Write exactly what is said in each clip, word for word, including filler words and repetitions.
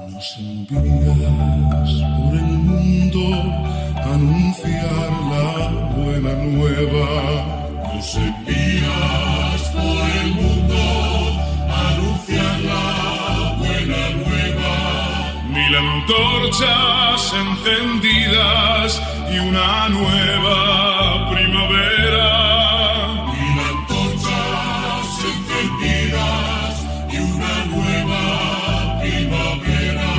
Nos envías por el mundo a anunciar la buena nueva. Nos envías por el mundo a anunciar la buena nueva. Mil antorchas encendidas y una nueva primavera. Mil antorchas encendidas y una nueva primavera.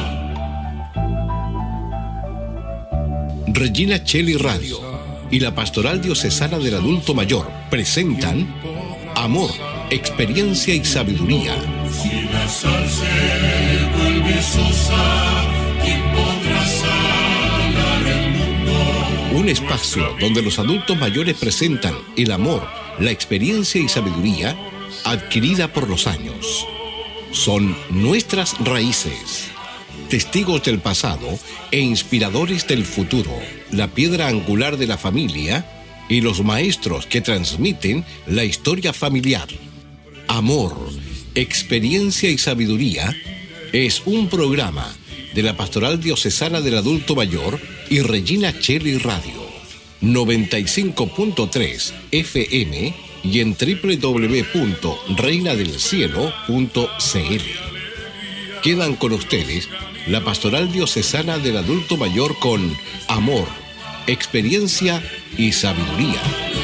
Regina Cheli Radio y la Pastoral Diocesana del Adulto Mayor presentan Amor, Experiencia y Sabiduría. Si la sal se vuelve sosa, ¿quién podrá sanar el mundo? Un espacio donde los adultos mayores presentan el amor, la experiencia y sabiduría adquirida por los años. Son nuestras raíces, testigos del pasado e inspiradores del futuro, la piedra angular de la familia y los maestros que transmiten la historia familiar. Amor, Experiencia y Sabiduría es un programa de la Pastoral Diocesana del Adulto Mayor y Regina Cheli Radio, noventa y cinco punto tres F M y en doble u doble u doble u punto reina del cielo punto c l. Quedan con ustedes la Pastoral Diocesana del Adulto Mayor con Amor, Experiencia y Sabiduría.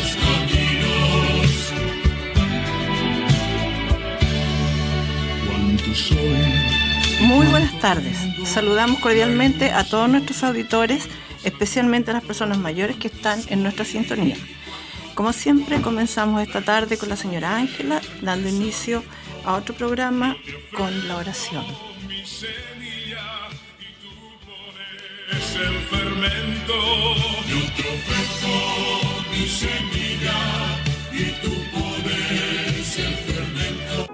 Muy buenas tardes. Saludamos cordialmente a todos nuestros auditores, especialmente a las personas mayores que están en nuestra sintonía. Como siempre, comenzamos esta tarde con la señora Ángela, dando inicio a otro programa con la oración. Es el fermento, yo te ofrezco mi semilla y tu poder es el fermento.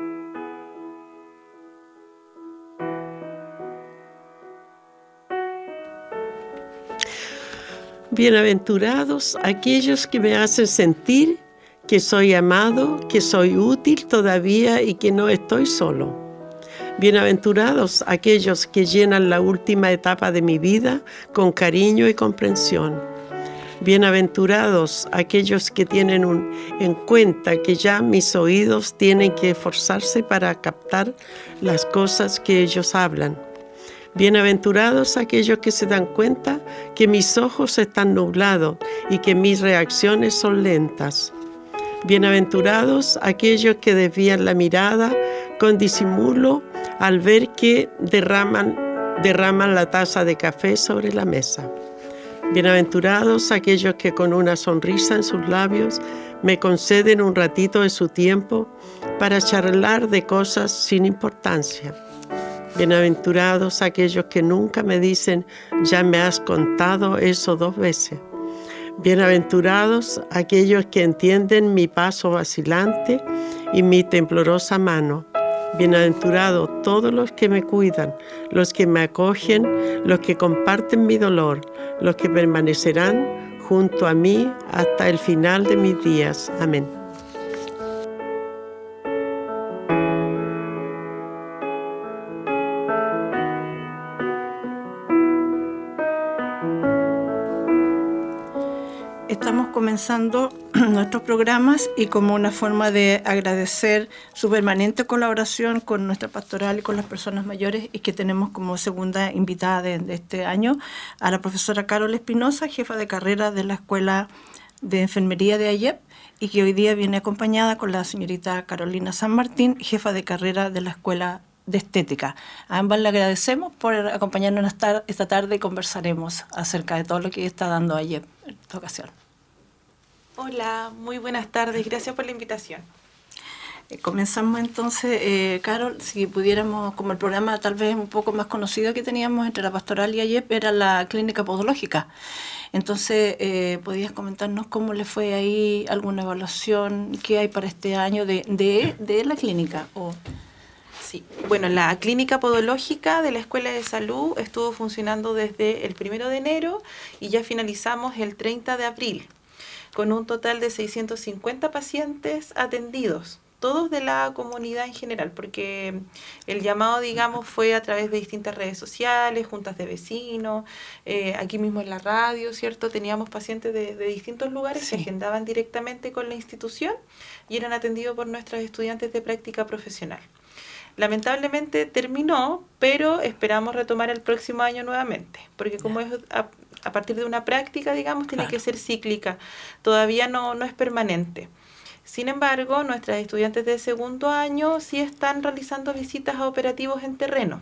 Bienaventurados aquellos que me hacen sentir que soy amado, que soy útil todavía y que no estoy solo. Bienaventurados aquellos que llenan la última etapa de mi vida con cariño y comprensión. Bienaventurados aquellos que tienen un, en cuenta que ya mis oídos tienen que esforzarse para captar las cosas que ellos hablan. Bienaventurados aquellos que se dan cuenta que mis ojos están nublados y que mis reacciones son lentas. Bienaventurados aquellos que desvían la mirada con disimulo al ver que derraman, derraman la taza de café sobre la mesa. Bienaventurados aquellos que con una sonrisa en sus labios me conceden un ratito de su tiempo para charlar de cosas sin importancia. Bienaventurados aquellos que nunca me dicen, ya me has contado eso dos veces. Bienaventurados aquellos que entienden mi paso vacilante y mi temblorosa mano. Bienaventurados todos los que me cuidan, los que me acogen, los que comparten mi dolor, los que permanecerán junto a mí hasta el final de mis días. Amén. Estamos comenzando nuestros programas y como una forma de agradecer su permanente colaboración con nuestra pastoral y con las personas mayores, y que tenemos como segunda invitada de, de este año a la profesora Carol Espinosa, jefa de carrera de la Escuela de Enfermería de AYEP, y que hoy día viene acompañada con la señorita Carolina San Martín, jefa de carrera de la Escuela de Estética. A ambas le agradecemos por acompañarnos esta tarde y conversaremos acerca de todo lo que está dando AYEP en esta ocasión. Hola, muy buenas tardes, gracias por la invitación. Eh, comenzamos entonces, eh, Carol, si pudiéramos, como el programa tal vez un poco más conocido que teníamos entre la pastoral y AYEP era la clínica podológica. Entonces, eh, ¿podías comentarnos cómo le fue ahí, alguna evaluación, qué hay para este año de, de, de la clínica? O... Sí, bueno, la clínica podológica de la Escuela de Salud estuvo funcionando desde el primero de enero y ya finalizamos el treinta de abril, con un total de seiscientos cincuenta pacientes atendidos. todos de la comunidad en general, porque el llamado, digamos, fue a través de distintas redes sociales, juntas de vecinos, eh, aquí mismo en la radio, ¿cierto? Teníamos pacientes de, de distintos lugares, sí, que agendaban directamente con la institución y eran atendidos por nuestros estudiantes de práctica profesional. Lamentablemente terminó, pero esperamos retomar el próximo año nuevamente, porque como es a, a partir de una práctica, digamos, tiene, claro, que ser cíclica, todavía no, no es permanente. Sin embargo, nuestras estudiantes de segundo año sí están realizando visitas a operativos en terreno.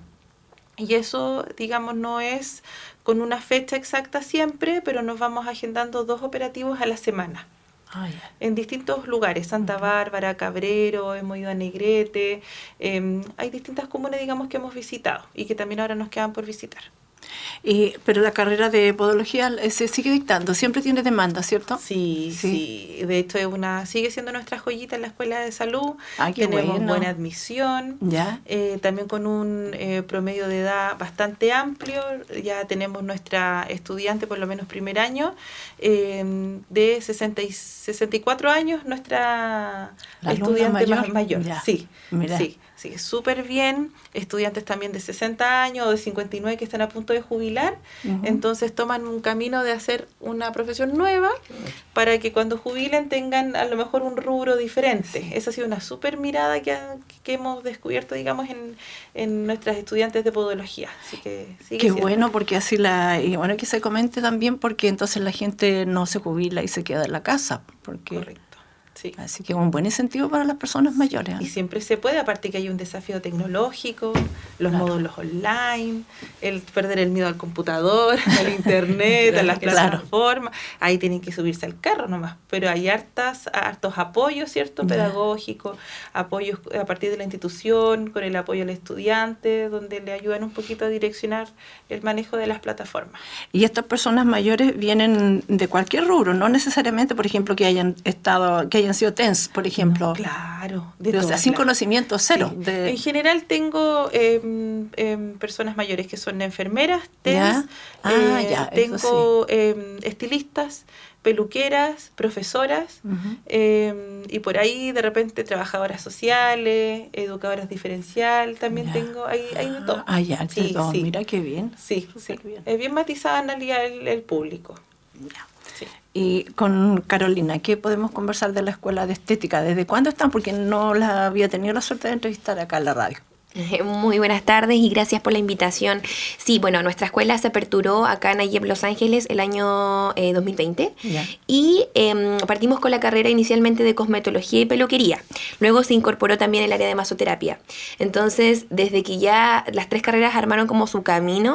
Y eso, digamos, no es con una fecha exacta siempre, pero nos vamos agendando dos operativos a la semana. Oh, yeah. En distintos lugares, Santa Bárbara, Cabrero, hemos ido a Negrete, eh, hay distintas comunas, digamos, que hemos visitado y que también ahora nos quedan por visitar. Y, pero la carrera de podología se sigue dictando, siempre tiene demanda, ¿cierto? Sí, sí, sí. De hecho es una, sigue siendo nuestra joyita en la Escuela de Salud. Ah, qué Tenemos bueno. buena admisión, ¿Ya? Eh, también con un eh, promedio de edad bastante amplio. Ya tenemos nuestra estudiante, por lo menos primer año, eh, de sesenta y, sesenta y cuatro años, nuestra ¿La estudiante mayor? más mayor. Ya. Sí, Mira. sí. Sí, súper bien, estudiantes también de sesenta años o de cincuenta y nueve que están a punto de jubilar, uh-huh. Entonces toman un camino de hacer una profesión nueva para que cuando jubilen tengan a lo mejor un rubro diferente. Sí. Esa ha sido una súper mirada que, que hemos descubierto, digamos, en, en nuestras estudiantes de podología. Así que sigue Qué siendo. bueno, porque así la, y bueno que se comente también, porque entonces la gente no se jubila y se queda en la casa. Porque Correcto. Sí. Así que un buen incentivo para las personas mayores. ¿eh? Y siempre se puede, aparte que hay un desafío tecnológico, los claro. módulos online, el perder el miedo al computador, al internet, a las plataformas. Claro. Ahí tienen que subirse al carro nomás. Pero hay hartas, hartos apoyos, ¿cierto? Pedagógicos, apoyos a partir de la institución, con el apoyo al estudiante, donde le ayudan un poquito a direccionar el manejo de las plataformas. Y estas personas mayores vienen de cualquier rubro, no necesariamente, por ejemplo, que hayan estado, que hayan sido T E N S, por ejemplo. No, claro. De o sea, sin claro. conocimiento, cero. Sí. De... En general tengo eh, eh, personas mayores que son enfermeras, T E N S, ah, eh, ya, tengo sí. eh, estilistas, peluqueras, profesoras, uh-huh. eh, y por ahí de repente trabajadoras sociales, educadoras diferencial, también ya. tengo, hay, hay de todo. Ah, ya, sí, de todo. Sí. Mira qué bien. Sí, sí. Bien. Es bien matizada en realidad el, el público. Ya. Sí. Y con Carolina, ¿qué podemos conversar de la Escuela de Estética? ¿Desde cuándo están? Porque no la había tenido la suerte de entrevistar acá en la radio. Muy buenas tardes y gracias por la invitación. Sí, bueno, nuestra escuela se aperturó acá en Ayep, Los Ángeles, el año eh, dos mil veinte. Yeah. Y eh, partimos con la carrera inicialmente de cosmetología y peluquería. Luego se incorporó también el área de masoterapia. Entonces, desde que ya las tres carreras armaron como su camino,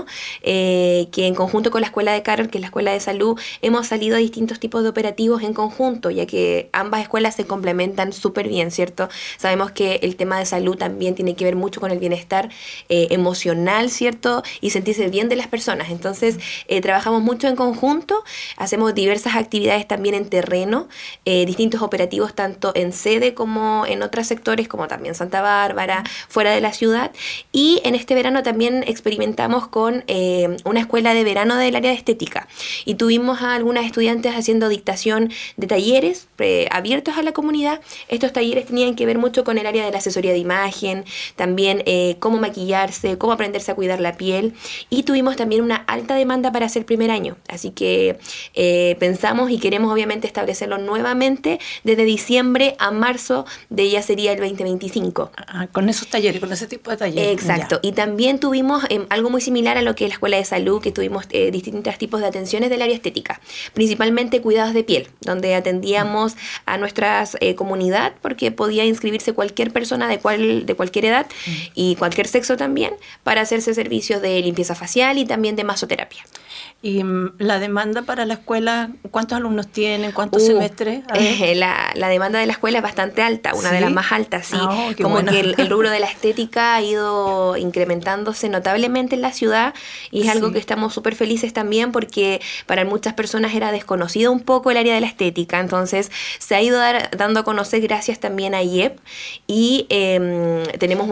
eh, que en conjunto con la Escuela de Carol, que es la Escuela de Salud, hemos salido a distintos tipos de operativos en conjunto, ya que ambas escuelas se complementan súper bien, ¿cierto? Sabemos que el tema de salud también tiene que ver mucho con con el bienestar eh, emocional, ¿cierto? Y sentirse bien de las personas. Entonces, eh, trabajamos mucho en conjunto, hacemos diversas actividades también en terreno, eh, distintos operativos tanto en sede como en otros sectores, como también Santa Bárbara, fuera de la ciudad. Y en este verano también experimentamos con eh, una escuela de verano del área de estética. Y tuvimos a algunas estudiantes haciendo dictación de talleres eh, abiertos a la comunidad. Estos talleres tenían que ver mucho con el área de la asesoría de imagen, también Eh, cómo maquillarse, cómo aprenderse a cuidar la piel, y tuvimos también una alta demanda para hacer primer año, así que eh, pensamos y queremos obviamente establecerlo nuevamente desde diciembre a marzo de ya sería el veinte veinticinco. Ah, con esos talleres, con ese tipo de talleres. Exacto, ya. Y también tuvimos eh, algo muy similar a lo que es la Escuela de Salud, que tuvimos eh, distintos tipos de atenciones del área estética, principalmente cuidados de piel, donde atendíamos a nuestra eh, comunidad, porque podía inscribirse cualquier persona de, cual, de cualquier edad, mm. y cualquier sexo también, para hacerse servicios de limpieza facial y también de masoterapia. ¿Y um, la demanda para la escuela, cuántos alumnos tienen, cuántos uh, semestres? Eh, la, la demanda de la escuela es bastante alta, una ¿Sí? de las más altas, sí. Oh, Como bueno. que el, el rubro de la estética ha ido incrementándose notablemente en la ciudad, y es sí. algo que estamos súper felices también, porque para muchas personas era desconocido un poco el área de la estética, entonces se ha ido dar, dando a conocer gracias también a I E P, y eh, tenemos una alta demanda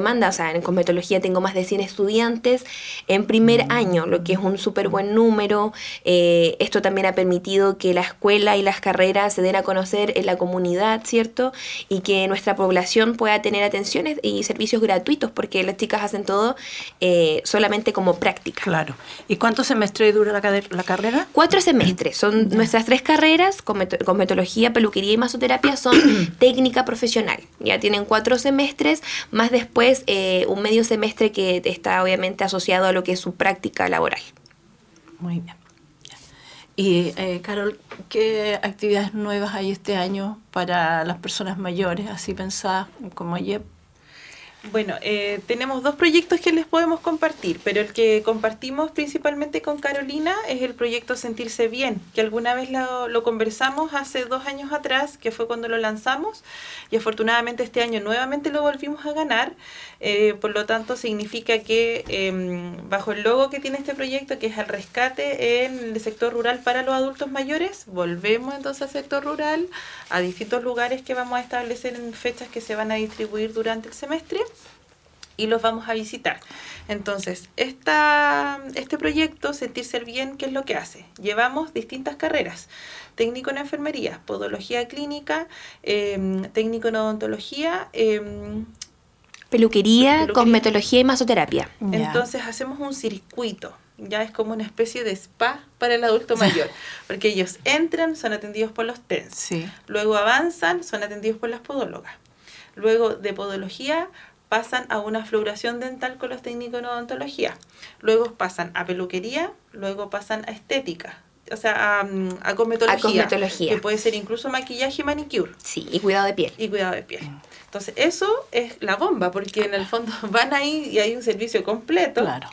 demanda. O sea, en cosmetología tengo más de cien estudiantes en primer mm. año, lo que es un súper buen número. Eh, esto también ha permitido que la escuela y las carreras se den a conocer en la comunidad, ¿cierto? Y que nuestra población pueda tener atenciones y servicios gratuitos, porque las chicas hacen todo eh, solamente como práctica. Claro. ¿Y cuántos semestres dura la, la carrera? Cuatro semestres. Son nuestras tres carreras, cosmetología, peluquería y masoterapia, son técnica profesional. Ya tienen cuatro semestres, más después eh, un medio semestre que está obviamente asociado a lo que es su práctica laboral. Muy bien. Y eh, Carol, ¿qué actividades nuevas hay este año para las personas mayores, así pensadas como ayer? Bueno, eh, tenemos dos proyectos que les podemos compartir, pero el que compartimos principalmente con Carolina es el proyecto Sentirse Bien, que alguna vez lo, lo conversamos hace dos años atrás, que fue cuando lo lanzamos, y afortunadamente este año nuevamente lo volvimos a ganar. Eh, por lo tanto, significa que eh, bajo el logo que tiene este proyecto, que es el rescate en el sector rural para los adultos mayores, volvemos entonces al sector rural, a distintos lugares que vamos a establecer en fechas que se van a distribuir durante el semestre, y los vamos a visitar. Entonces, esta, este proyecto, Sentirse Bien, ¿qué es lo que hace? Llevamos distintas carreras: técnico en enfermería, podología clínica, eh, técnico en odontología, eh, peluquería, peluquería, cosmetología y masoterapia. Entonces, yeah. hacemos un circuito. Ya es como una especie de spa para el adulto mayor, porque ellos entran, son atendidos por los T E N S, sí. Luego avanzan, son atendidos por las podólogas. Luego de podología pasan a una fluoración dental con los técnicos en odontología. Luego pasan a peluquería, luego pasan a estética, o sea, a, a, cosmetología, a cosmetología, que puede ser incluso maquillaje y manicure. Sí, y cuidado de piel. Y cuidado de piel. Entonces, eso es la bomba, porque en el fondo van ahí y hay un servicio completo. Claro.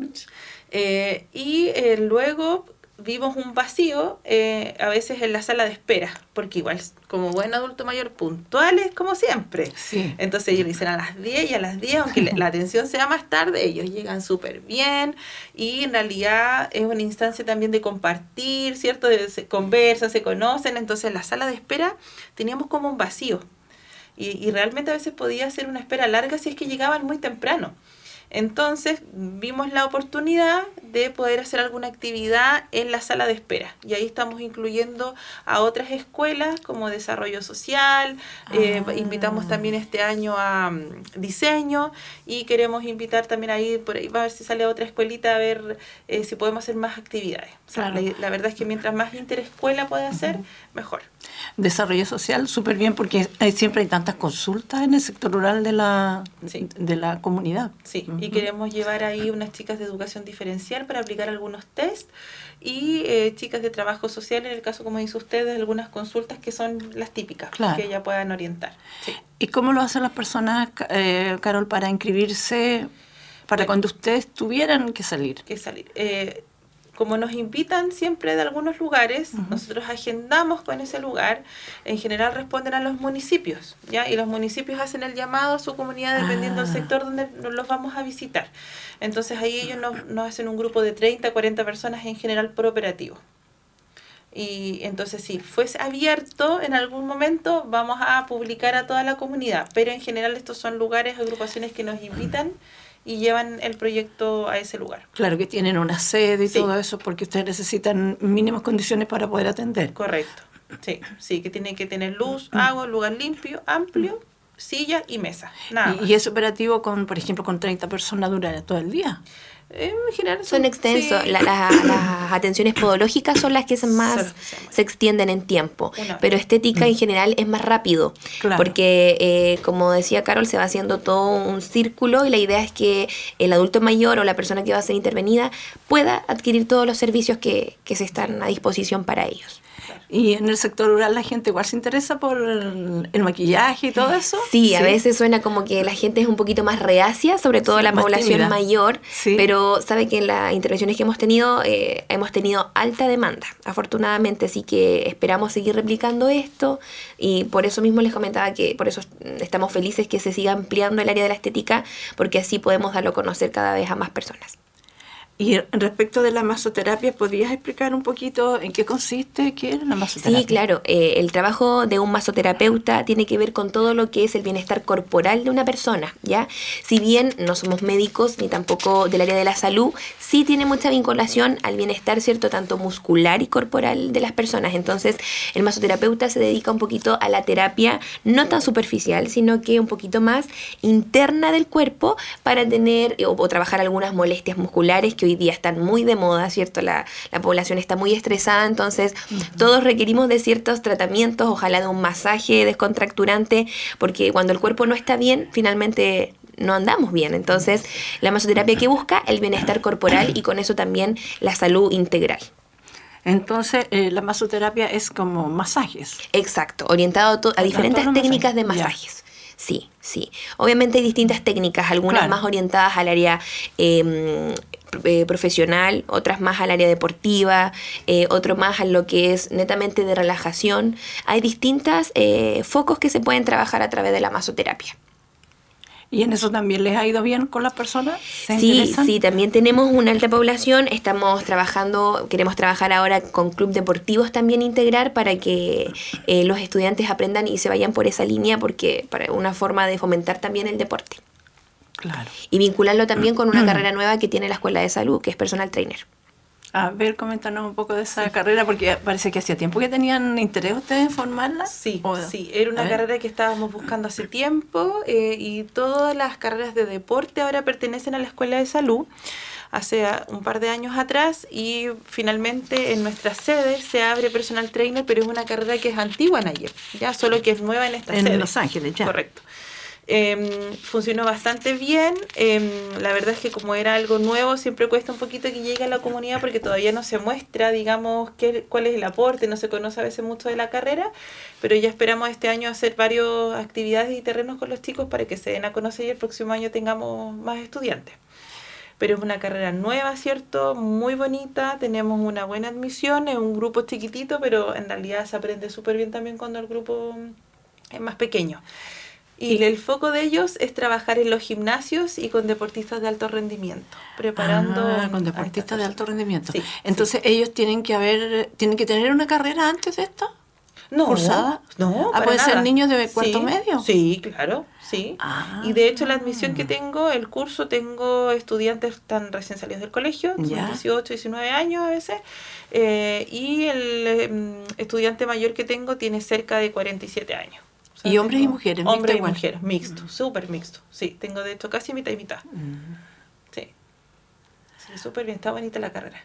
Eh, y eh, luego vimos un vacío eh, a veces en la sala de espera, porque igual como buen adulto mayor puntuales como siempre. Sí. Entonces ellos dicen a las diez y a las diez, aunque la atención sea más tarde, ellos llegan súper bien, y en realidad es una instancia también de compartir, ¿cierto? De, se conversan, se conocen. Entonces en la sala de espera teníamos como un vacío, y, y realmente a veces podía ser una espera larga si es que llegaban muy temprano. Entonces vimos la oportunidad de poder hacer alguna actividad en la sala de espera, y ahí estamos incluyendo a otras escuelas como desarrollo social, ah. eh, invitamos también este año a um, diseño, y queremos invitar también a ir por ahí, a ver si sale otra escuelita, a ver eh, si podemos hacer más actividades. O sea, claro. la, la verdad es que mientras más interescuela pueda hacer, uh-huh. mejor. Desarrollo social, súper bien, porque hay, siempre hay tantas consultas en el sector rural de la, sí. de la comunidad. Sí. Y queremos llevar ahí unas chicas de educación diferencial para aplicar algunos test, y eh, chicas de trabajo social, en el caso, como dice usted, de algunas consultas que son las típicas, claro. que ya puedan orientar. Sí. ¿Y cómo lo hacen las personas, eh, Carol, para inscribirse, para bueno, cuando ustedes tuvieran que salir? Que salir. Eh, Como nos invitan siempre de algunos lugares, uh-huh. nosotros agendamos con ese lugar. En general responden a los municipios, ¿ya? Y los municipios hacen el llamado a su comunidad dependiendo ah. del sector donde los vamos a visitar. Entonces ahí ellos nos, nos hacen un grupo de treinta, cuarenta personas en general por operativo. Y entonces si fuese abierto en algún momento, vamos a publicar a toda la comunidad. Pero en general estos son lugares, agrupaciones que nos invitan y llevan el proyecto a ese lugar. Claro, que tienen una sede y sí. todo eso, porque ustedes necesitan mínimas condiciones para poder atender. Correcto, sí, sí, que tienen que tener luz, agua, lugar limpio, amplio, silla y mesa. Nada ¿Y, ¿Y es operativo, con, por ejemplo, con treinta personas durante todo el día? En general son, son extensos. Sí. La, la, las atenciones podológicas son las que son más se extienden en tiempo, Una. pero estética en general es más rápido, claro. porque eh, como decía Carol, se va haciendo todo un círculo, y la idea es que el adulto mayor o la persona que va a ser intervenida pueda adquirir todos los servicios que, que se están a disposición para ellos. ¿Y en el sector rural la gente igual se interesa por el, el maquillaje y todo eso? Sí, sí, a veces suena como que la gente es un poquito más reacia, sobre todo sí, la población tímida. mayor, sí. pero sabe que en las intervenciones que hemos tenido, eh, hemos tenido alta demanda, afortunadamente, así que esperamos seguir replicando esto, y por eso mismo les comentaba que por eso estamos felices que se siga ampliando el área de la estética, porque así podemos darlo a conocer cada vez a más personas. Y respecto de la masoterapia, ¿podrías explicar un poquito en qué consiste? ¿Qué es la masoterapia? Sí, claro. Eh, el trabajo de un masoterapeuta tiene que ver con todo lo que es el bienestar corporal de una persona, ¿ya? Si bien no somos médicos ni tampoco del área de la salud, sí tiene mucha vinculación al bienestar, ¿cierto? Tanto muscular y corporal de las personas. Entonces, el masoterapeuta se dedica un poquito a la terapia no tan superficial, sino que un poquito más interna del cuerpo para tener o, o trabajar algunas molestias musculares que hoy día están muy de moda, ¿cierto? La, la población está muy estresada, entonces uh-huh. todos requerimos de ciertos tratamientos, ojalá de un masaje descontracturante, porque cuando el cuerpo no está bien, finalmente no andamos bien. Entonces, la masoterapia que busca el bienestar corporal y con eso también la salud integral. Entonces, eh, la masoterapia es como masajes. Exacto, orientado a, to- a diferentes técnicas de masajes. Ya. Sí, sí. Obviamente hay distintas técnicas, algunas claro. más orientadas al área eh, eh, profesional, otras más al área deportiva, eh, otro más a lo que es netamente de relajación. Hay distintos eh, focos que se pueden trabajar a través de la masoterapia. ¿Y en eso también les ha ido bien con las personas? ¿Se sí, interesan? sí, también tenemos una alta población. Estamos trabajando, queremos trabajar ahora con club deportivos también integrar para que eh, los estudiantes aprendan y se vayan por esa línea, porque para una forma de fomentar también el deporte. Claro. Y vincularlo también con una carrera nueva que tiene la Escuela de Salud, que es personal trainer. A ver, coméntanos un poco de esa sí. carrera, porque parece que hacía tiempo que tenían interés ustedes en formarla. Sí, ¿O? sí, era una carrera que estábamos buscando hace tiempo eh, y todas las carreras de deporte ahora pertenecen a la Escuela de Salud. Hace un par de años atrás y finalmente en nuestra sede se abre personal trainer, pero es una carrera que es antigua en Nayef, ya solo que es nueva en esta en sede. En Los Ángeles, ya. Correcto. Eh, funcionó bastante bien. Eh, la verdad es que como era algo nuevo, siempre cuesta un poquito que llegue a la comunidad porque todavía no se muestra, digamos, qué, cuál es el aporte, no se conoce a veces mucho de la carrera, pero ya esperamos este año hacer varias actividades y terrenos con los chicos para que se den a conocer y el próximo año tengamos más estudiantes. Pero es una carrera nueva, ¿cierto? Muy bonita, tenemos una buena admisión, es un grupo chiquitito, pero en realidad se aprende súper bien también cuando el grupo es más pequeño. Y el foco de ellos es trabajar en los gimnasios y con deportistas de alto rendimiento, preparando... Ah, con deportistas de alto rendimiento. Sí, Entonces, sí. ¿ellos tienen que haber, tienen que tener una carrera antes de esto? No, ¿Cursada? No, ah, ¿pueden nada. ser niños de cuarto sí, medio? Sí, claro, sí. Ah. Y de hecho la admisión que tengo, el curso, tengo estudiantes tan recién salidos del colegio, son dieciocho, diecinueve años a veces, eh, y el eh, estudiante mayor que tengo tiene cerca de cuarenta y siete años. O sea, ¿Y hombres y mujeres? Hombres y igual. mujeres, mixto, mm. súper mixto. Sí, tengo de hecho casi mitad y mitad. Mm. Sí. Sí, súper bien, está bonita la carrera.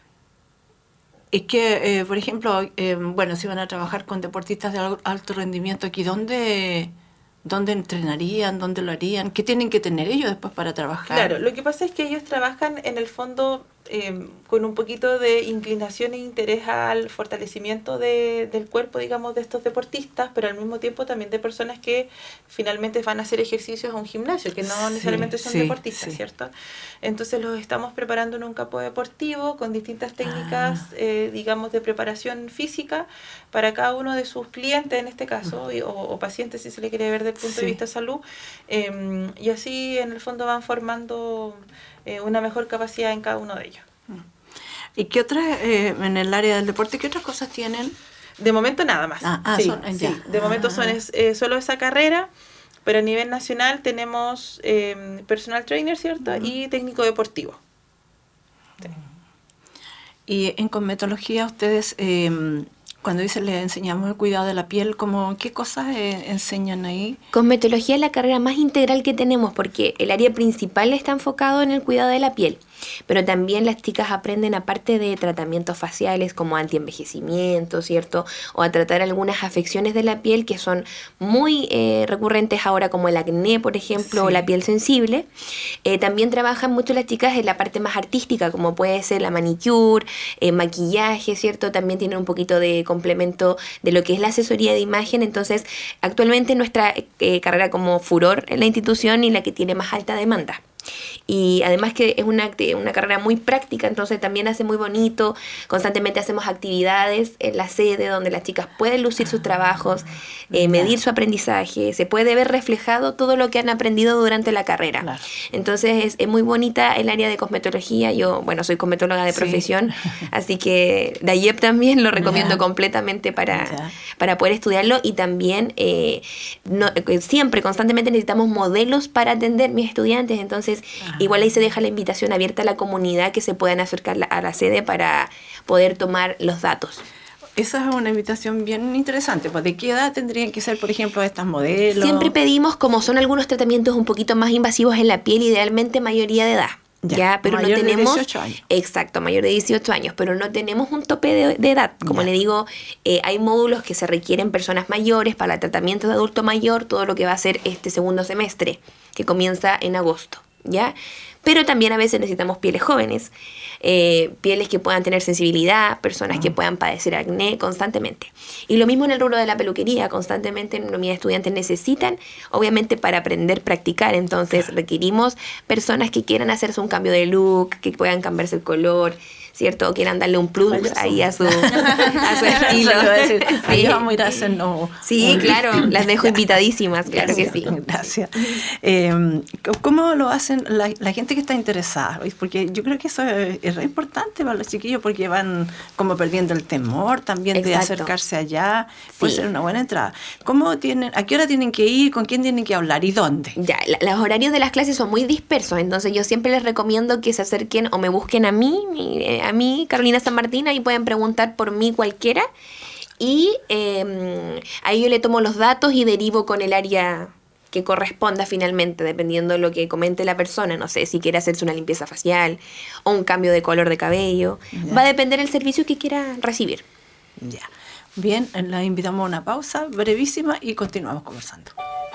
Es que, eh, por ejemplo, eh, bueno, si van a trabajar con deportistas de alto rendimiento aquí, ¿dónde, ¿dónde entrenarían? ¿Dónde lo harían? ¿Qué tienen que tener ellos después para trabajar? Claro, lo que pasa es que ellos trabajan en el fondo eh, con un poquito de inclinación e interés al fortalecimiento de, del cuerpo, digamos, de estos deportistas, pero al mismo tiempo también de personas que finalmente van a hacer ejercicios a un gimnasio, que no sí, necesariamente son sí, deportistas, sí. ¿cierto? Entonces los estamos preparando en un campo deportivo con distintas técnicas, ah. eh, digamos, de preparación física para cada uno de sus clientes, en este caso, y, o, o pacientes, si se le quiere ver desde el punto sí. de vista de salud, eh, y así en el fondo van formando eh, una mejor capacidad en cada uno de ellos. ¿Y qué otras, eh, en el área del deporte, qué otras cosas tienen? De momento nada más. Ah, ah, sí, son, sí, ya. de momento ah. son es, eh, solo esa carrera, pero a nivel nacional tenemos eh, personal trainer, ¿cierto? Uh-huh. Y técnico deportivo. Sí. Y en cosmetología ustedes, eh, cuando dicen le enseñamos el cuidado de la piel, ¿cómo, ¿qué cosas eh, enseñan ahí? Cosmetología es la carrera más integral que tenemos porque el área principal está enfocado en el cuidado de la piel. Pero también las chicas aprenden, aparte de tratamientos faciales como antienvejecimiento, ¿cierto? O a tratar algunas afecciones de la piel que son muy eh, recurrentes ahora, como el acné, por ejemplo, sí. o la piel sensible. Eh, también trabajan mucho las chicas en la parte más artística, como puede ser la manicure, eh, maquillaje, ¿cierto? También tienen un poquito de complemento de lo que es la asesoría de imagen. Entonces, actualmente nuestra eh, carrera como furor en la institución y la que tiene más alta demanda. Y además que es una, una carrera muy práctica, entonces también hace muy bonito. Constantemente hacemos actividades en la sede donde las chicas pueden lucir sus trabajos, eh, medir su aprendizaje, se puede ver reflejado todo lo que han aprendido durante la carrera. Claro. Entonces es, es muy bonita el área de cosmetología. Yo, bueno, soy cosmetóloga de profesión, sí. Así que D A Y E P también lo recomiendo yeah. completamente para, yeah. para poder estudiarlo. Y también eh, no, siempre, constantemente necesitamos modelos para atender mis estudiantes, entonces ah. igual ahí se deja la invitación abierta a la comunidad que se puedan acercar a la sede para poder tomar los datos. Esa es una invitación bien interesante. Pues, ¿de qué edad tendrían que ser, por ejemplo, estas modelos? Siempre pedimos, como son algunos tratamientos un poquito más invasivos en la piel, idealmente mayoría de edad. Ya, ya, pero mayor no tenemos. de dieciocho años. Exacto, mayor de dieciocho años, pero no tenemos un tope de, de edad. Como ya. le digo, eh, hay módulos que se requieren personas mayores para el tratamiento de adulto mayor, todo lo que va a ser este segundo semestre, que comienza en agosto, ¿ya? Pero también a veces necesitamos pieles jóvenes, eh, pieles que puedan tener sensibilidad, personas uh-huh. que puedan padecer acné constantemente. Y lo mismo en el rubro de la peluquería, constantemente mis estudiantes necesitan, obviamente para aprender, practicar, entonces requerimos personas que quieran hacerse un cambio de look, que puedan cambiarse el color, ¿cierto? O quieran darle un plus Payaso. ahí a su, a su estilo. Sí. Vamos a ir a hacer no. Sí, claro, las dejo invitadísimas, claro Gracias. que sí. Gracias. Eh, ¿Cómo lo hacen la, la gente que está interesada? Porque yo creo que eso es, es re importante para los chiquillos porque van como perdiendo el temor también Exacto. de acercarse allá. Puede sí. ser una buena entrada. ¿Cómo tienen, a qué hora tienen que ir? ¿Con quién tienen que hablar? ¿Y dónde? Ya, la, los horarios de las clases son muy dispersos, entonces yo siempre les recomiendo que se acerquen o me busquen a mí, mi, a mí, Carolina San Martín, ahí pueden preguntar por mí cualquiera y eh, ahí yo le tomo los datos y derivo con el área que corresponda finalmente, dependiendo de lo que comente la persona. No sé, si quiere hacerse una limpieza facial o un cambio de color de cabello. Ya. Va a depender del servicio que quiera recibir. Ya. Bien, la invitamos a una pausa brevísima y continuamos conversando.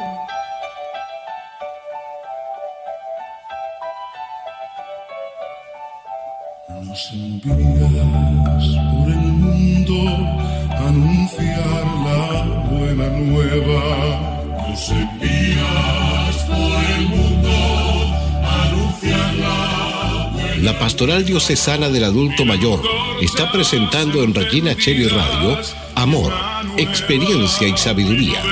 Nos envías por el mundo a anunciar la buena nueva. Nos envías por el mundo a anunciar la buena nueva. La Pastoral Diocesana del Adulto Mayor está presentando en Regina Coeli Radio Amor, Experiencia y Sabiduría.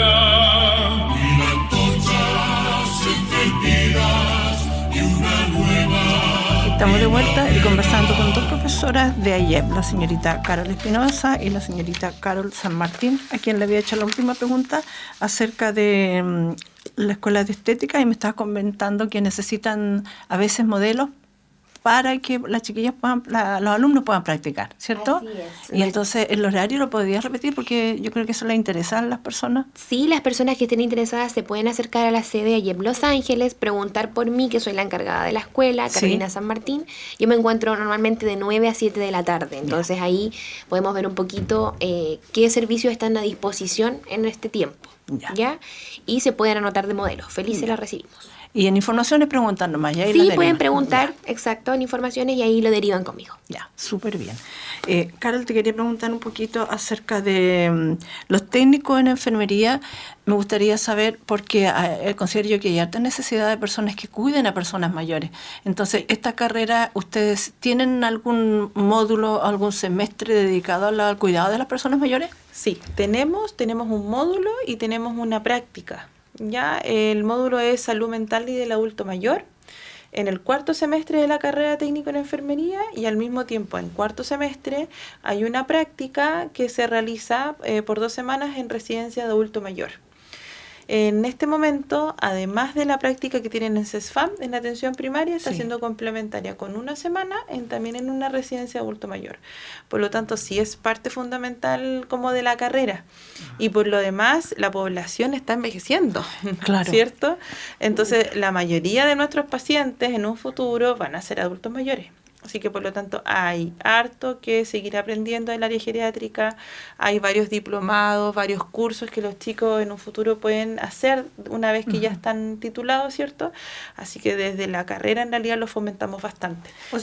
Estamos de vuelta y conversando con dos profesoras de A Y E P, la señorita Carol Espinosa y la señorita Carol San Martín, a quien le había hecho la última pregunta acerca de um, la escuela de estética, y me estaba comentando que necesitan a veces modelos para que las chiquillas puedan, la, los alumnos puedan practicar, ¿cierto? Así es. Y entonces el horario lo podría repetir porque yo creo que eso le interesa a las personas. Sí, las personas que estén interesadas se pueden acercar a la sede allí en Los Ángeles, preguntar por mí, que soy la encargada de la escuela, Carolina sí. San Martín. Yo me encuentro normalmente de nueve a siete de la tarde, entonces ya. ahí podemos ver un poquito eh, qué servicios están a disposición en este tiempo, ¿ya? ¿ya? Y se pueden anotar de modelos. Felices las recibimos. Y en informaciones preguntan nomás. Y ahí sí, pueden preguntar, ya. exacto, en informaciones y ahí lo derivan conmigo. Ya, súper bien. Eh, Carol, te quería preguntar un poquito acerca de um, los técnicos en enfermería. Me gustaría saber, porque eh, considero yo que hay alta necesidad de personas que cuiden a personas mayores. Entonces, ¿esta carrera, ustedes tienen algún módulo, algún semestre dedicado al, al cuidado de las personas mayores? Sí, tenemos, tenemos un módulo y tenemos una práctica. Ya, el módulo es Salud Mental y del Adulto Mayor en el cuarto semestre de la carrera técnico en enfermería, y al mismo tiempo en cuarto semestre hay una práctica que se realiza eh, por dos semanas en residencia de adulto mayor. En este momento, además de la práctica que tienen en CESFAM, en la atención primaria, está sí. siendo complementaria con una semana en, también en una residencia de adulto mayor. Por lo tanto, sí es parte fundamental como de la carrera. Y por lo demás, la población está envejeciendo, claro. ¿cierto? Entonces, la mayoría de nuestros pacientes en un futuro van a ser adultos mayores. Así que por lo tanto hay harto que seguir aprendiendo en el área geriátrica, hay varios diplomados, varios cursos que los chicos en un futuro pueden hacer una vez que uh-huh. ya están titulados, ¿cierto? Así que desde la carrera en realidad lo fomentamos bastante. Pues,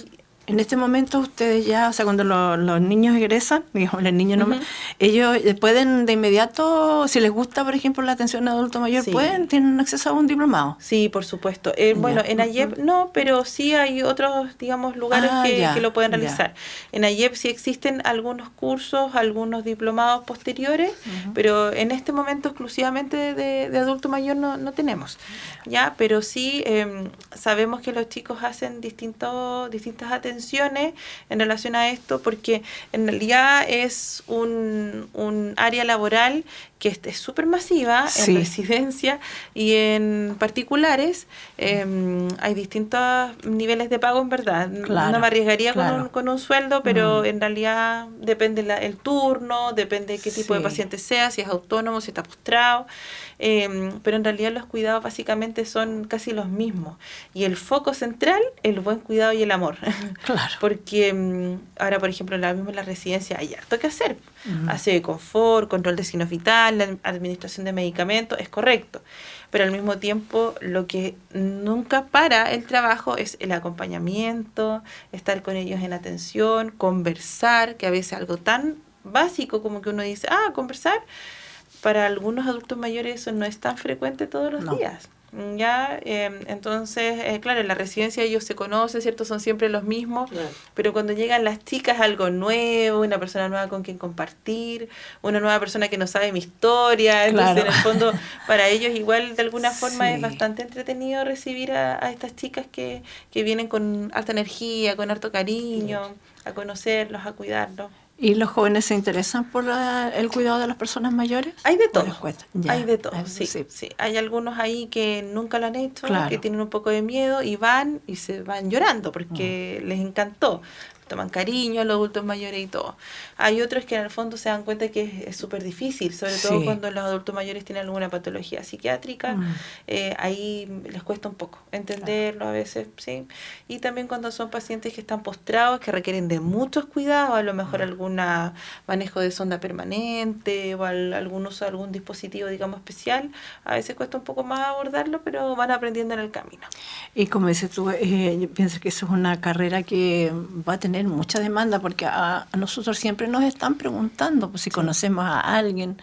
En este momento ustedes ya, o sea, cuando lo, los niños egresan, digamos, los niños Uh-huh. no, ellos pueden de inmediato, si les gusta, por ejemplo, la atención adulto mayor, Sí. pueden, tienen acceso a un diplomado. Sí, por supuesto. Eh, bueno, en A Y E P no, pero sí hay otros, digamos, lugares Ah, que, ya, que lo pueden ya. realizar. En A Y E P sí existen algunos cursos, algunos diplomados posteriores, Ujú. pero en este momento exclusivamente de, de adulto mayor no, no tenemos. Ya, pero sí eh, sabemos que los chicos hacen distintos, distintas atenciones en relación a esto, porque en realidad es un, un área laboral que es súper masiva Sí. en residencia y en particulares. Eh, hay distintos niveles de pago, en verdad. Claro, No me arriesgaría claro. con, un, con un sueldo, pero Mm. en realidad depende la, el turno, depende qué tipo Sí. de paciente sea, si es autónomo, si está postrado. Eh, pero en realidad los cuidados básicamente son casi los mismos. Y el foco central, el buen cuidado y el amor. Claro. Porque mm, ahora, por ejemplo, en la misma en la residencia hay harto que hacer. Ujú. Aseo de confort, control de signos vital, la administración de medicamentos, es correcto. Pero al mismo tiempo, lo que nunca para el trabajo es el acompañamiento, estar con ellos en atención, conversar, que a veces algo tan básico como que uno dice, ah, conversar. Para algunos adultos mayores eso no es tan frecuente todos los No. días. Ya, eh, entonces, eh, claro, en la residencia ellos se conocen, ¿cierto? Son siempre los mismos, Claro. pero cuando llegan las chicas, algo nuevo, una persona nueva con quien compartir, una nueva persona que no sabe mi historia, entonces Claro. en el fondo para ellos igual de alguna forma Sí. es bastante entretenido recibir a, a estas chicas que, que vienen con harta energía, con harto cariño, a conocerlos, a cuidarlos. ¿Y los jóvenes se interesan por la- el cuidado de las personas mayores? Hay de ¿O todo, les cuesta? Ya, hay de todo, hay- sí, sí. Hay algunos ahí que nunca lo han hecho, Claro. que tienen un poco de miedo y van y se van llorando porque les encantó. Toman cariño a los adultos mayores y todo. Hay otros que en el fondo se dan cuenta que es súper difícil, sobre todo Sí. cuando los adultos mayores tienen alguna patología psiquiátrica, Mm. eh, ahí les cuesta un poco entenderlo a veces, ¿sí? Y también cuando son pacientes que están postrados, que requieren de muchos cuidados, a lo mejor algún manejo de sonda permanente o al, algún uso de algún dispositivo, digamos, especial, a veces cuesta un poco más abordarlo, pero van aprendiendo en el camino. Y como dices tú, eh, yo pienso que eso es una carrera que va a tener mucha demanda, porque a, a nosotros siempre nos están preguntando pues, si conocemos a alguien,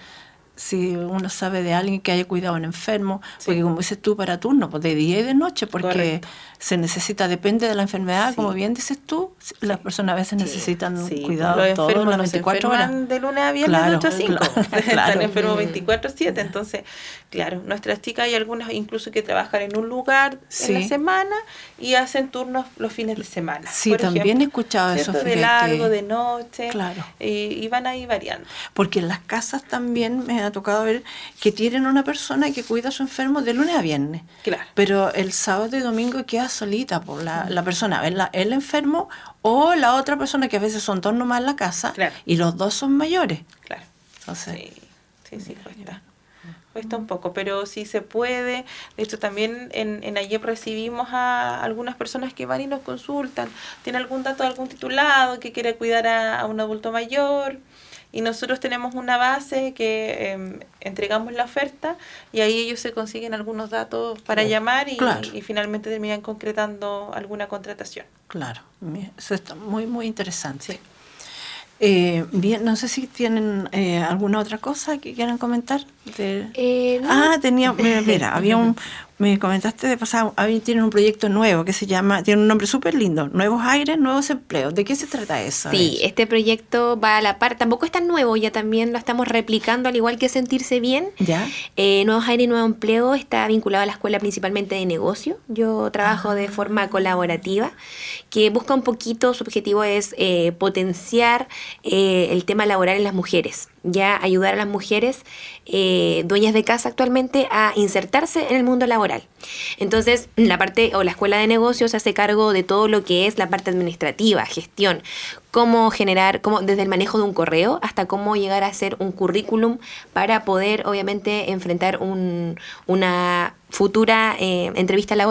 si uno sabe de alguien que haya cuidado a un enfermo, Sí. porque como dices tú, para turno, pues de día y de noche, porque Correcto. se necesita, depende de la enfermedad, Sí. como bien dices tú, las personas a veces necesitan Sí, cuidado los todas enfermos las no se veinticuatro horas. enferman de lunes a viernes Claro, de ocho a cinco. claro, Están claro. enfermos veinticuatro siete. Entonces, claro, nuestras chicas hay algunas incluso que trabajan en un lugar Sí. en la semana y hacen turnos los fines de semana. Sí, por también ejemplo, he escuchado eso, ¿cierto? De fíjate. largo, de noche. Claro. Y, y van ahí variando. Porque en las casas también me ha tocado ver que tienen una persona que cuida a su enfermo de lunes a viernes. Claro. Pero el sábado y domingo queda solita por la, la persona, a ver, la- el enfermo o la otra persona, que a veces son dos nomás en la casa, Claro. y los dos son mayores. Claro. Entonces, Sí, sí, sí, cuesta. Cuesta un poco, pero sí se puede. De hecho, también en, en A Y E P recibimos a algunas personas que van y nos consultan. Tiene algún dato de algún titulado que quiere cuidar a, a un adulto mayor. Y nosotros tenemos una base que eh, entregamos la oferta y ahí ellos se consiguen algunos datos para llamar y, Claro. y finalmente terminan concretando alguna contratación. claro, mi- eso está muy, muy interesante. Sí. Eh, bien, no sé si tienen eh, alguna otra cosa que quieran comentar. De... Eh, no. Ah, tenía, mira, mira, había un, me comentaste de pasado, había, tienen un proyecto nuevo que se llama, tiene un nombre súper lindo, Nuevos Aires, Nuevos Empleos. ¿De qué se trata eso? Sí, este proyecto va a la par, tampoco es tan nuevo, ya también lo estamos replicando, al igual que Sentirse Bien. ¿Ya? Eh, Nuevos Aires y Nuevo Empleo está vinculado a la escuela principalmente de negocio. Yo trabajo de forma colaborativa, que busca un poquito, su objetivo es eh, potenciar eh, el tema laboral en las mujeres, ya ayudar a las mujeres eh, dueñas de casa actualmente a insertarse en el mundo laboral. Entonces, la parte o la escuela de negocios se hace cargo de todo lo que es la parte administrativa, gestión, cómo generar, cómo, desde el manejo de un correo hasta cómo llegar a hacer un currículum para poder, obviamente, enfrentar un, una futura eh, entrevista laboral.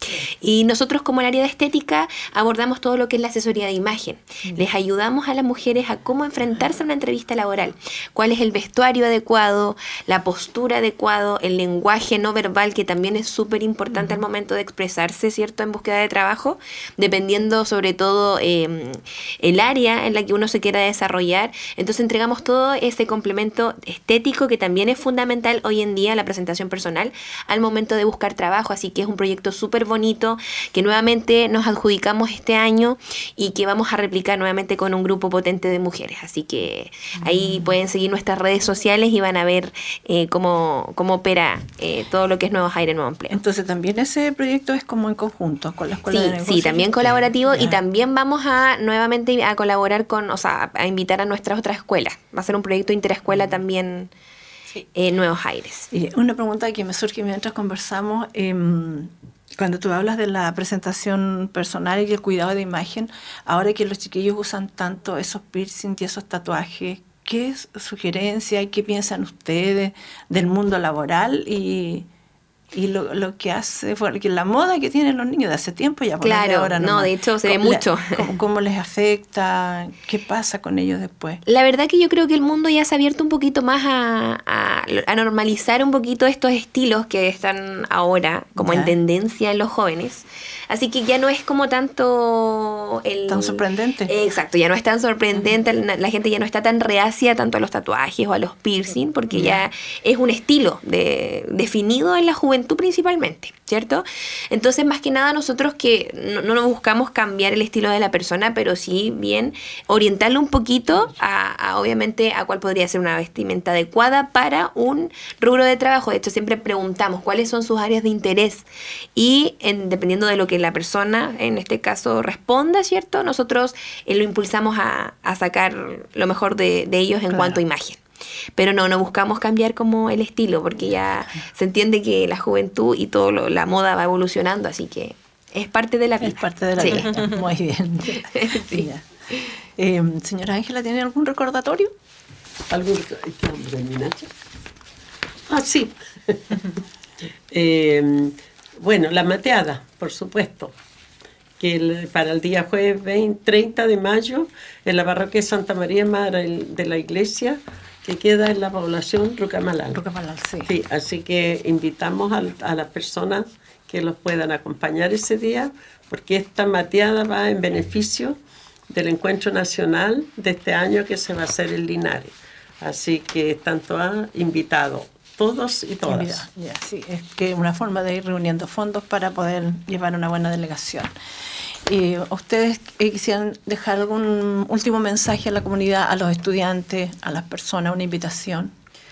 Y nosotros como el área de estética abordamos todo lo que es la asesoría de imagen. Mm. Les ayudamos a las mujeres a cómo enfrentarse a una entrevista laboral, cuál es el vestuario adecuado, la postura adecuada, el lenguaje no verbal, que también es súper importante mm. al momento de expresarse, ¿cierto?, en búsqueda de trabajo, dependiendo sobre todo eh, el área en la que uno se quiera desarrollar. Entonces entregamos todo ese complemento estético que también es fundamental hoy en día, la presentación personal, al momento de buscar trabajo. Así que es un proyecto súper bonito que nuevamente nos adjudicamos este año y que vamos a replicar nuevamente con un grupo potente de mujeres. Así que ahí mm. pueden seguir nuestras redes sociales y van a ver eh, cómo, cómo opera eh, todo lo que es Nuevos Aires, Nuevo Empleo. Entonces también ese proyecto es como en conjunto con la Escuela sí, de Negocios. Sí, también colaborativo. Ya. Y también vamos a nuevamente a colaborar con, o sea, a invitar a nuestras otras escuelas. Va a ser un proyecto interescuela también. Sí. Eh, Nuevos Aires. Y una pregunta que me surge mientras conversamos, eh, cuando tú hablas de la presentación personal y el cuidado de imagen, ahora que los chiquillos usan tanto esos piercings y esos tatuajes, ¿qué sugerencia y qué piensan ustedes del mundo laboral y, y lo, lo que hace, bueno, que la moda que tienen los niños de hace tiempo ya? Claro, ahora no, de hecho se ve mucho. ¿Cómo, ¿Cómo les afecta? ¿Qué pasa con ellos después? La verdad que yo creo que el mundo ya se ha abierto un poquito más a, a, a normalizar un poquito estos estilos que están ahora como ya. en tendencia en los jóvenes. Así que ya no es como tanto el... Tan sorprendente. Eh, exacto, ya no es tan sorprendente, uh-huh. la, la gente ya no está tan reacia tanto a los tatuajes o a los piercing, porque yeah. ya es un estilo de, definido en la juventud principalmente, ¿cierto? Entonces, más que nada nosotros que no, no nos buscamos cambiar el estilo de la persona, pero sí bien orientarlo un poquito a, a obviamente a cuál podría ser una vestimenta adecuada para un rubro de trabajo. De hecho, siempre preguntamos cuáles son sus áreas de interés y en, dependiendo de lo que la persona, en este caso, responda, ¿cierto? Nosotros eh, lo impulsamos a, a sacar lo mejor de, de ellos en claro. cuanto a imagen. Pero no, no buscamos cambiar como el estilo, porque ya se entiende que la juventud y todo lo, la moda va evolucionando, así que es parte de la vida. Es parte de la sí. vida, muy bien. sí. eh, señora Ángela, ¿tiene algún recordatorio? ¿Algún recordatorio? Ah, sí. eh, Bueno, la mateada, por supuesto, que el, para el día jueves veinte, treinta de mayo en la parroquia Santa María Madre de la Iglesia, que queda en la población Rucamalal. Rucamalal, sí. Sí, así que invitamos a, a las personas que los puedan acompañar ese día, porque esta mateada va en beneficio del encuentro nacional de este año que se va a hacer en Linares. Así que están todas invitados. Todos y todas. Ya, sí, es que una forma de ir reuniendo fondos para poder llevar una buena delegación. Eh, ¿Ustedes eh, quisieran dejar algún último mensaje a la comunidad, a los estudiantes, a las personas, una invitación?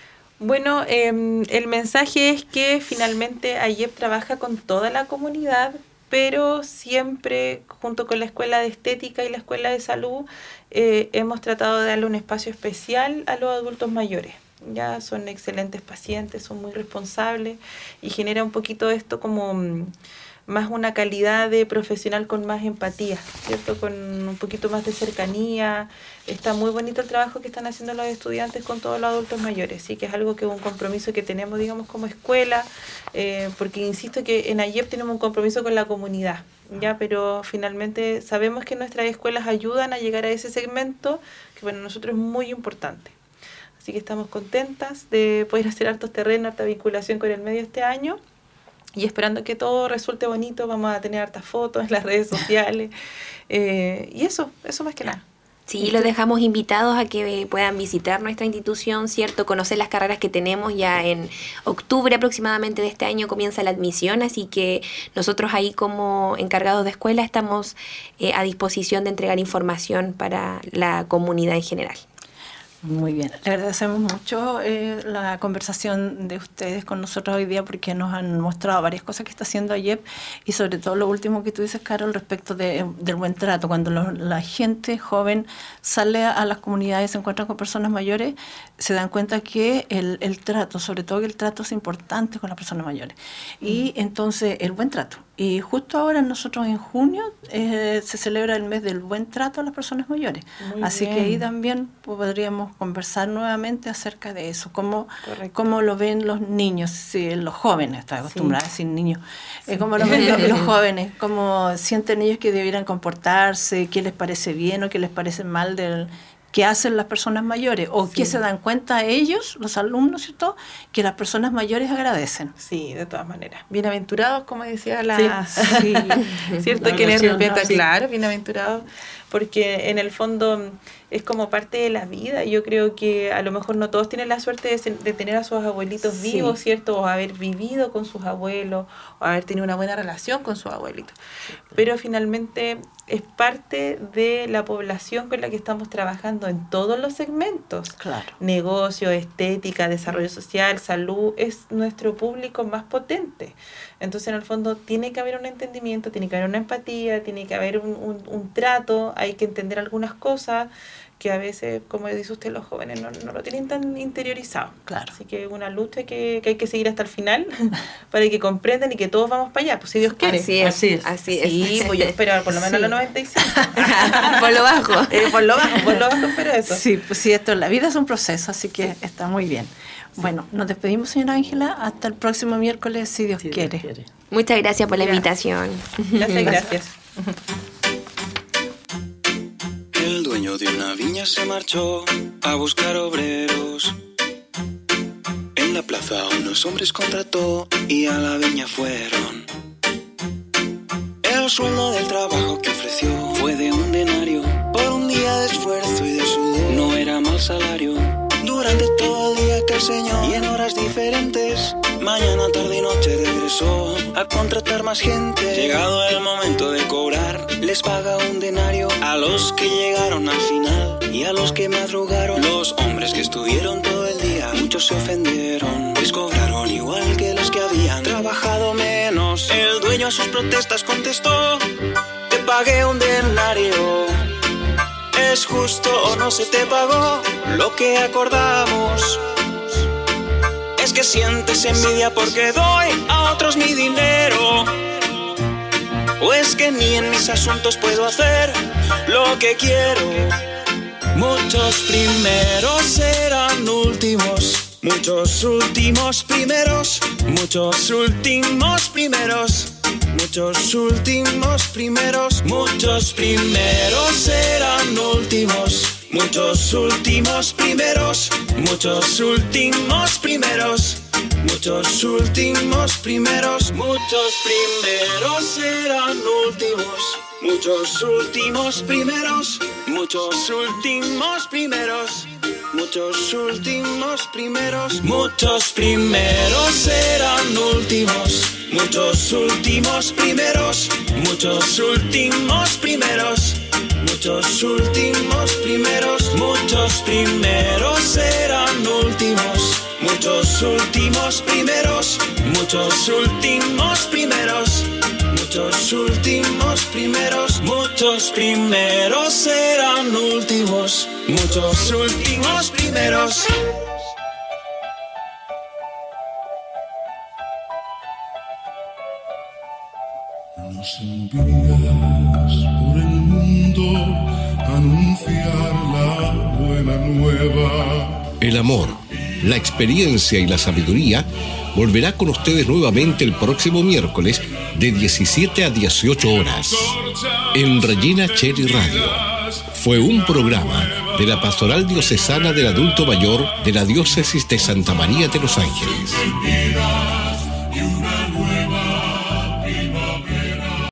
Bueno, eh, el mensaje es que finalmente A Y E P trabaja con toda la comunidad, pero siempre junto con la Escuela de Estética y la Escuela de Salud eh, hemos tratado de darle un espacio especial a los adultos mayores. Ya son excelentes pacientes, son muy responsables y genera un poquito esto como mm, más una calidad de profesional con más empatía, ¿cierto? Con un poquito más de cercanía. Está muy bonito el trabajo que están haciendo los estudiantes con todos los adultos mayores, sí que es algo que es un compromiso que tenemos, digamos, como escuela, eh, porque insisto que en A Y E P tenemos un compromiso con la comunidad, ya, pero finalmente sabemos que nuestras escuelas ayudan a llegar a ese segmento que para nosotros es muy importante. Así que estamos contentas de poder hacer hartos terrenos, harta vinculación con el medio este año y esperando que todo resulte bonito. Vamos a tener hartas fotos en las redes sociales eh, y eso, eso más que nada. Sí, los dejamos invitados a que puedan visitar nuestra institución, ¿cierto? Conocer las carreras que tenemos. Ya en octubre aproximadamente de este año comienza la admisión, así que nosotros ahí como encargados de escuela estamos eh, a disposición de entregar información para la comunidad en general. Muy bien, le agradecemos mucho eh, la conversación de ustedes con nosotros hoy día porque nos han mostrado varias cosas que está haciendo A Y E P y sobre todo lo último que tú dices, Carol, respecto de, del buen trato. Cuando lo, la gente joven sale a las comunidades, se encuentra con personas mayores, se dan cuenta que el, el trato, sobre todo que el trato es importante con las personas mayores. Y entonces el buen trato. Y justo ahora nosotros en junio eh, se celebra el mes del buen trato a las personas mayores. Muy Así bien. Que ahí también podríamos conversar nuevamente acerca de eso, cómo, cómo lo ven los niños, sí, los jóvenes, estoy acostumbrada sí. a decir niños, sí. eh, cómo lo ven los, los jóvenes, cómo sienten ellos que debieran comportarse, qué les parece bien o qué les parece mal del... que hacen las personas mayores, o sí. que se dan cuenta ellos, los alumnos, ¿cierto?, que las personas mayores agradecen. Sí, de todas maneras. Bienaventurados, como decía la... Sí, sí. ¿Cierto? La Quienes respetan, no, sí. claro, bienaventurados, porque en el fondo es como parte de la vida. Yo creo que a lo mejor no todos tienen la suerte de, de tener a sus abuelitos sí. vivos, ¿cierto?, o haber vivido con sus abuelos, o haber tenido una buena relación con sus abuelitos. Sí, claro. Pero finalmente es parte de la población con la que estamos trabajando en todos los segmentos. Claro. Negocio, estética, desarrollo social, salud, es nuestro público más potente. Entonces, en el fondo, tiene que haber un entendimiento, tiene que haber una empatía, tiene que haber un, un, un trato, hay que entender algunas cosas que a veces, como dice usted, los jóvenes no, no lo tienen tan interiorizado. Claro. Así que una lucha que, que hay que seguir hasta el final para que comprendan y que todos vamos para allá, pues si Dios quiere. Así es, así es. Así es. Sí, pues yo espero por lo menos sí. la noventa y cinco. Por lo bajo. Eh, por lo bajo, por lo bajo espero eso. Sí, pues sí, esto, la vida es un proceso, así que sí. está muy bien. Sí. Bueno, nos despedimos, señora Ángela, hasta el próximo miércoles, si Dios, sí, quiere. Dios quiere. Muchas gracias por la gracias. invitación. Gracias, gracias. El dueño de una viña se marchó a buscar obreros. En la plaza unos hombres contrató y a la viña fueron. El sueldo del trabajo que ofreció fue de un denario por un día de esfuerzo y de sudor. No era mal salario. Durante todo el día que el señor, y en horas diferentes, mañana, tarde y noche regresó a contratar más gente. Llegado el momento de cobrar, les paga un denario a los que llegaron al final y a los que madrugaron. Los hombres que estuvieron todo el día, muchos se ofendieron, pues cobraron igual que los que habían trabajado menos. El dueño a sus protestas contestó: te pagué un denario. ¿Es justo o no se te pagó lo que acordamos? Es que sientes envidia porque doy a otros mi dinero. O es que ni en mis asuntos puedo hacer lo que quiero. Muchos primeros serán últimos, muchos últimos primeros, muchos últimos primeros. Muchos últimos primeros, muchos primeros serán últimos. Muchos últimos primeros, muchos últimos primeros. Muchos últimos primeros, muchos primeros serán últimos. Muchos últimos primeros, muchos últimos primeros. Muchos últimos primeros, muchos primeros serán últimos. Muchos últimos primeros, muchos últimos primeros. Muchos últimos primeros, muchos primeros serán últimos. Muchos últimos primeros, muchos últimos primeros. Muchos últimos primeros, muchos primeros serán últimos. Muchos últimos primeros. Nos envías por el mundo a anunciar la buena nueva. El amor, la experiencia y la sabiduría volverá con ustedes nuevamente el próximo miércoles de diecisiete a dieciocho horas en Regina Cheli Radio. Fue un programa de la Pastoral Diocesana del Adulto Mayor de la Diócesis de Santa María de los Ángeles.